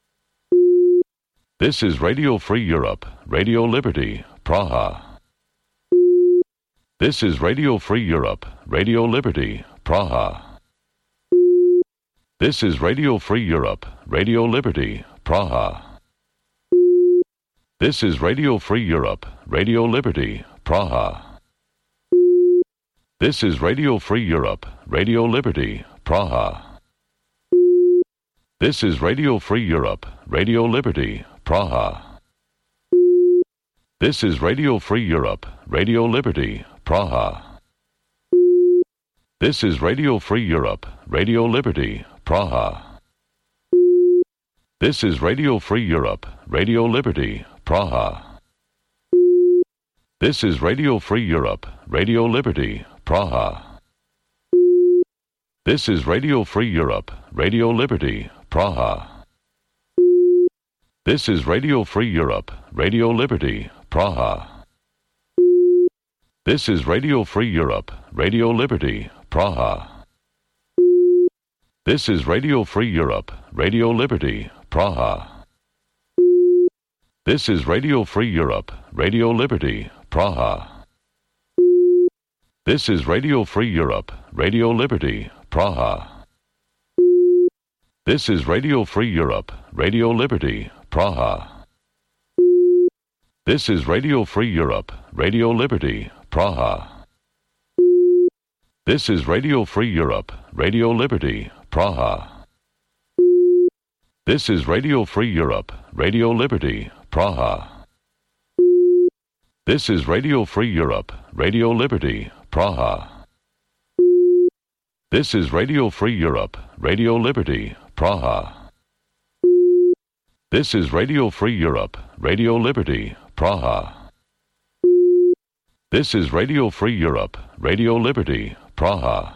This is Radio Free Europe, Radio Liberty, Praha. This is Radio Free Europe, Radio Liberty, Praha. This is Radio Free Europe, Radio Liberty, Praha. This is Radio Free Europe, Radio Liberty, Praha. This is Radio Free Europe, Radio Liberty, Praha. This is Radio Free Europe, Radio Liberty, Praha. This is Radio Free Europe, Radio Liberty, Praha. This is Radio Free Europe, Radio Liberty, Praha. This is Radio Free Europe, Radio Liberty, Praha. This is Radio Free Europe, Radio Liberty, Praha. This is Radio Free Europe, Radio Liberty, Praha. This is Radio Free Europe, Radio Liberty, Praha. This is Radio Free Europe, Radio Liberty, Praha. This is Radio Free Europe, Radio Liberty, Praha. This is Radio Free Europe, Radio Liberty, Praha. This is Radio Free Europe, Radio Liberty, Praha. This is Radio Free Europe, Radio Liberty, Praha. This is Radio Free Europe, Radio Liberty, Praha. This is Radio Free Europe, Radio Liberty, Praha. This is Radio Free Europe, Radio Liberty, Praha. This is Radio Free Europe, Radio Liberty, Praha. This is Radio Free Europe, Radio Liberty, Praha. This is Radio Free Europe, Radio Liberty, Praha. This is Radio Free Europe, Radio Liberty, Praha.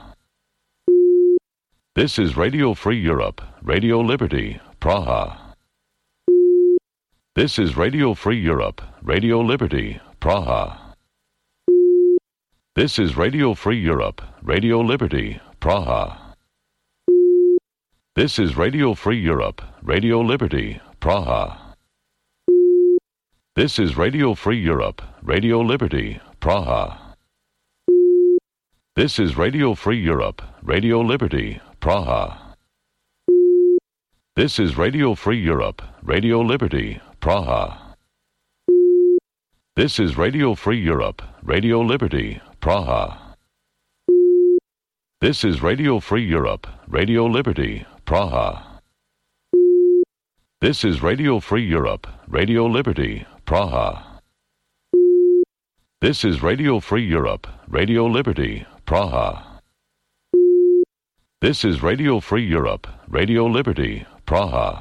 This is Radio Free Europe, Radio Liberty, Praha. This is Radio Free Europe, Radio Liberty, Praha. This is Radio Free Europe, Radio Liberty, Praha. This is Radio Free Europe, Radio Liberty, Praha. This is Radio Free Europe, Radio Liberty, Praha. This is Radio Free Europe, Radio Liberty, Praha. This is Radio Free Europe, Radio Liberty, Praha. This is Radio Free Europe, Radio Liberty, Praha. This is Radio Free Europe, Radio Liberty, Praha. This is Radio Free Europe, Radio Liberty, Praha. This is Radio Free Europe, Radio Liberty, Praha. This is Radio Free Europe, Radio Liberty, Praha.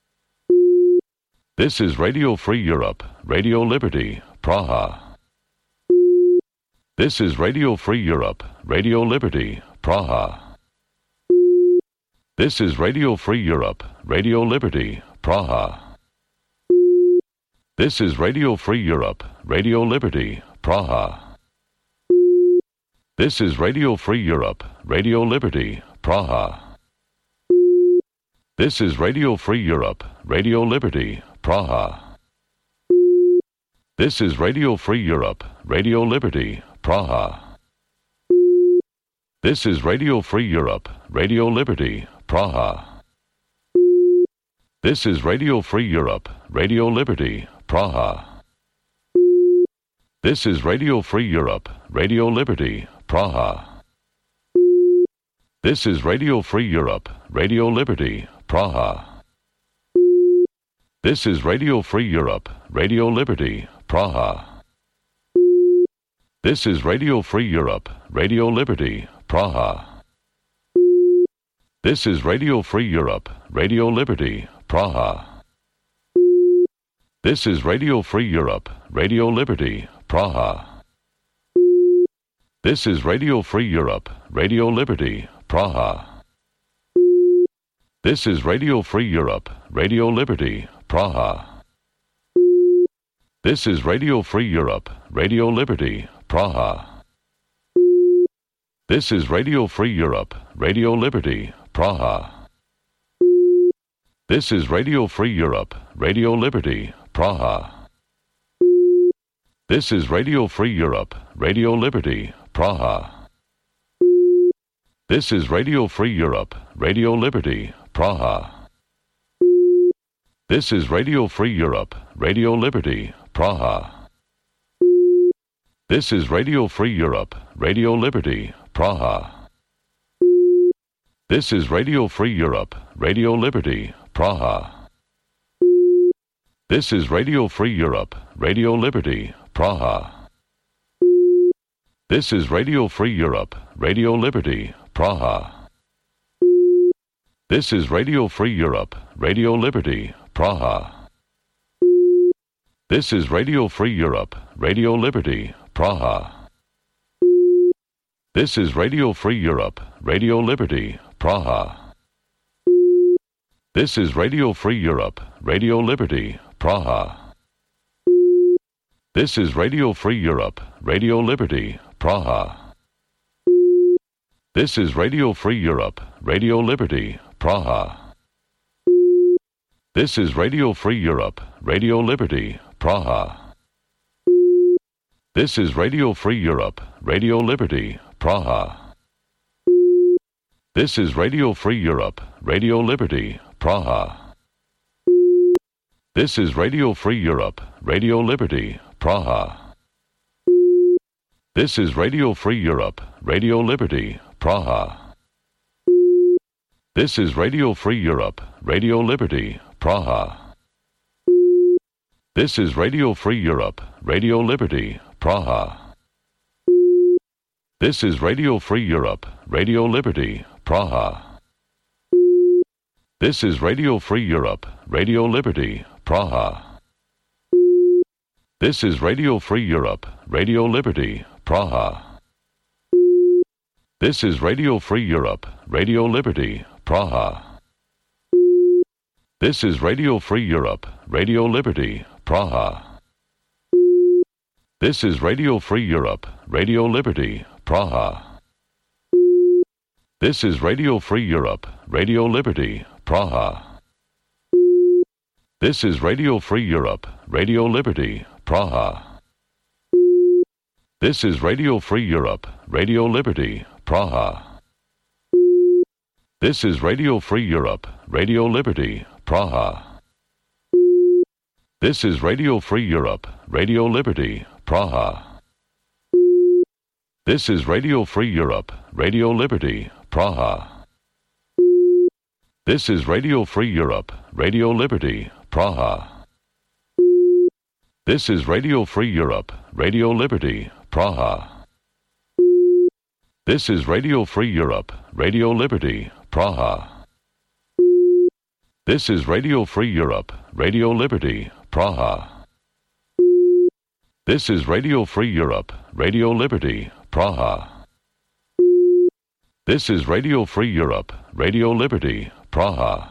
This is Radio Free Europe, Radio Liberty, Praha. This is Radio Free Europe, Radio Liberty, Praha. This is Radio Free Europe, Radio Liberty, Praha. This is Radio Free Europe, Radio Liberty, Praha. This is Radio Free Europe, Radio Liberty, Praha. This is Radio Free Europe, Radio Liberty, Praha. This is Radio Free Europe, Radio Liberty, Praha. This is Radio Free Europe, Radio Liberty, Praha. This is Radio Free Europe, Radio Liberty, Praha. This is Radio Free Europe, Radio Liberty, Praha. This is Radio Free Europe, Radio Liberty, Praha. This is Radio Free Europe, Radio Liberty, Praha. This is Radio Free Europe, Radio Liberty, Praha. This is Radio Free Europe, Radio Liberty, Praha. This is Radio Free Europe, Radio Liberty, Praha. This is Radio Free Europe, Radio Liberty, Praha. This is Radio Free Europe, Radio Liberty, Praha. This is Radio Free Europe, Radio Liberty, Praha. This is Radio Free Europe, Radio Liberty, Praha. This is Radio Free Europe, Radio Liberty, Praha. This is Radio Free Europe, Radio Liberty, Praha. This is Radio Free Europe, Radio Liberty, Praha. This is Radio Free Europe, Radio Liberty, Praha. This is Radio Free Europe, Radio Liberty, Praha. This is Radio Free Europe, Radio Liberty, Praha. This is Radio Free Europe, Radio Liberty, Praha. This is Radio Free Europe, Radio Liberty, Praha. This is Radio Free Europe, Radio Liberty, Praha. This is Radio Free Europe, Radio Liberty, Praha. This is Radio Free Europe, Radio Liberty, Praha. This is Radio Free Europe, Radio Liberty, Praha. This is Radio Free Europe, Radio Liberty, Praha. This is Radio Free Europe, Radio Liberty, Praha. This is Radio Free Europe, Radio Liberty, Praha. This is Radio Free Europe, Radio Liberty, Praha. This is Radio Free Europe, Radio Liberty, Praha. This is Radio Free Europe, Radio Liberty, Praha. This is Radio Free Europe, Radio Liberty, Praha. This is Radio Free Europe, Radio Liberty, Praha. This is Radio Free Europe, Radio Liberty, Praha. This is Radio Free Europe, Radio Liberty, Praha. This is Radio Free Europe, Radio Liberty, Praha. This is Radio Free Europe, Radio Liberty, Praha. This is Radio Free Europe, Radio Liberty, Praha. This is Radio Free Europe, Radio Liberty, Praha. This is Radio Free Europe, Radio Liberty, Praha. This is Radio Free Europe, Radio Liberty, Praha. This is Radio Free Europe, Radio Liberty, Praha. This is Radio Free Europe, Radio Liberty, Praha. This is Radio Free Europe, Radio Liberty, Praha. This is Radio Free Europe, Radio Liberty, Praha. This is Radio Free Europe, Radio Liberty, Praha. This is Radio Free Europe, Radio Liberty, Praha. This is Radio Free Europe, Radio Liberty, Praha. This is Radio Free Europe, Radio Liberty, Praha. This is Radio Free Europe, Radio Liberty, Praha. This is Radio Free Europe, Radio Liberty, Praha. This is Radio Free Europe, Radio Liberty, Praha.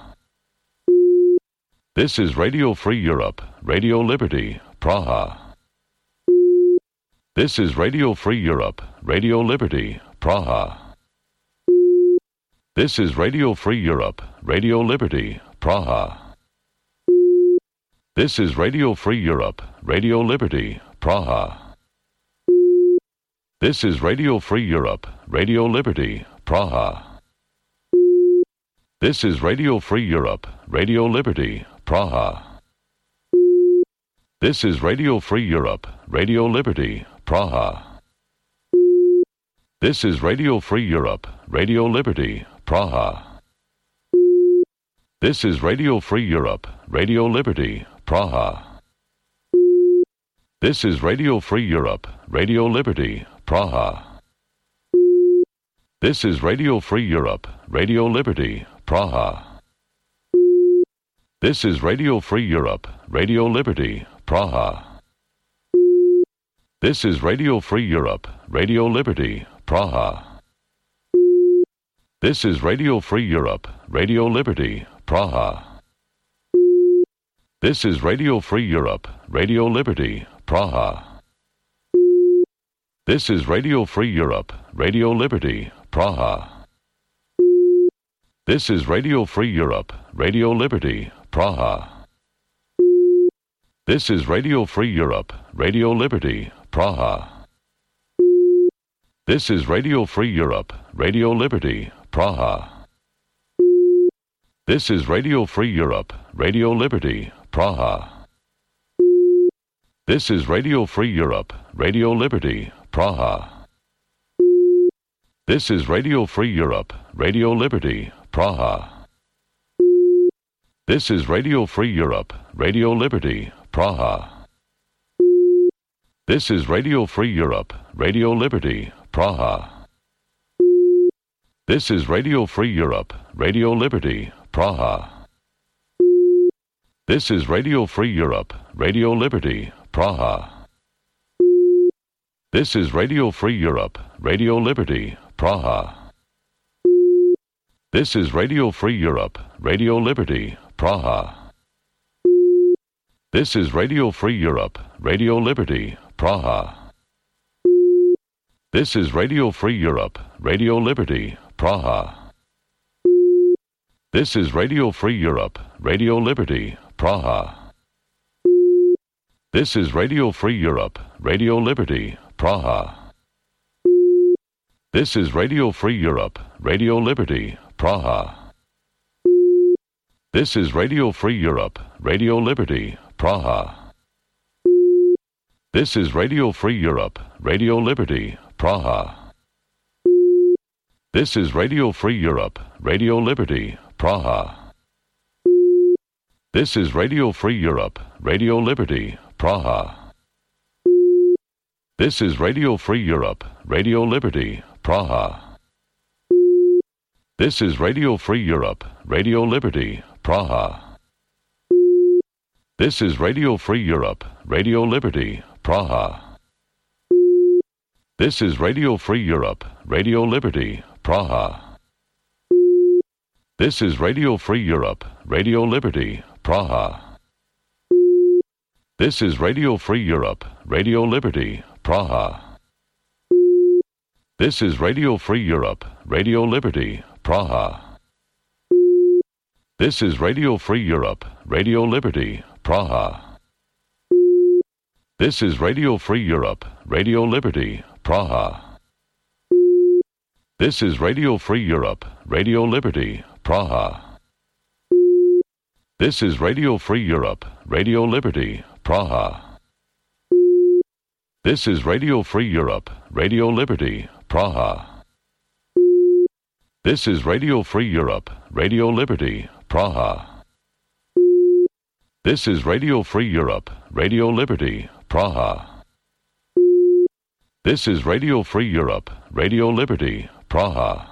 This is Radio Free Europe, Radio Liberty, Praha. This is Radio Free Europe, Radio Liberty, Praha. This is Radio Free Europe, Radio Liberty, Praha. This is Radio Free Europe, Radio Liberty, Praha. This is Radio Free Europe, Radio Liberty, Praha. This is Radio Free Europe, Radio Liberty, Praha. This is Radio Free Europe, Radio Liberty, Praha. This is Radio Free Europe, Radio Liberty, Praha. This is Radio Free Europe, Radio Liberty, Praha. This is Radio Free Europe, Radio Liberty, Praha. This is Radio Free Europe, Radio Liberty, Praha. This is Radio Free Europe, Radio Liberty, Praha. This is Radio Free Europe, Radio Liberty, Praha. This is Radio Free Europe, Radio Liberty, Praha. This is Radio Free Europe, Radio Liberty, Praha. This is Radio Free Europe, Radio Liberty, Praha. This is Radio Free Europe, Radio Liberty, Praha. This is Radio Free Europe, Radio Liberty, Praha. This is Radio Free Europe, Radio Liberty, Praha. This is Radio Free Europe, Radio Liberty, Praha. This is Radio Free Europe, Radio Liberty, Praha. This is Radio Free Europe, Radio Liberty, Praha. This is Radio Free Europe, Radio Liberty, Praha. This is Radio Free Europe, Radio Liberty, Praha. This is Radio Free Europe, Radio Liberty, Praha. This is Radio Free Europe, Radio Liberty, Praha. This is Radio Free Europe, Radio Liberty, Praha. This is Radio Free Europe, Radio Liberty, Praha. This is Radio Free Europe, Radio Liberty, Praha. This is Radio Free Europe, Radio Liberty, Praha. This is Radio Free Europe, Radio Liberty, Praha. This is Radio Free Europe, Radio Liberty, Praha. This is Radio Free Europe, Radio Liberty, Praha. This is Radio Free Europe, Radio Liberty, Praha. This is Radio Free Europe, Radio Liberty, Praha. This is Radio Free Europe, Radio Liberty, Praha. This is Radio Free Europe, Radio Liberty, Praha. This is Radio Free Europe, Radio Liberty, Praha. This is Radio Free Europe, Radio Liberty, Praha. This is Radio Free Europe, Radio Liberty, Praha. This is Radio Free Europe, Radio Liberty, Praha. This is Radio Free Europe, Radio Liberty, Praha. This is Radio Free Europe, Radio Liberty, Praha. This is Radio Free Europe, Radio Liberty, Praha. This is Radio Free Europe, Radio Liberty, Praha. This is Radio Free Europe, Radio Liberty, Praha. This is Radio Free Europe, Radio Liberty, Praha. This is Radio Free Europe, Radio Liberty, Praha. This is Radio Free Europe, Radio Liberty, Praha. This is Radio Free Europe, Radio Liberty, Praha. This is Radio Free Europe, Radio Liberty, Praha. This is Radio Free Europe, Radio Liberty, Praha.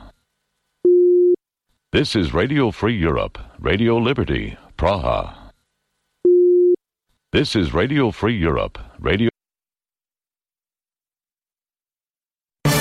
This is Radio Free Europe, Radio Liberty, Praha. This is Radio Free Europe, Radio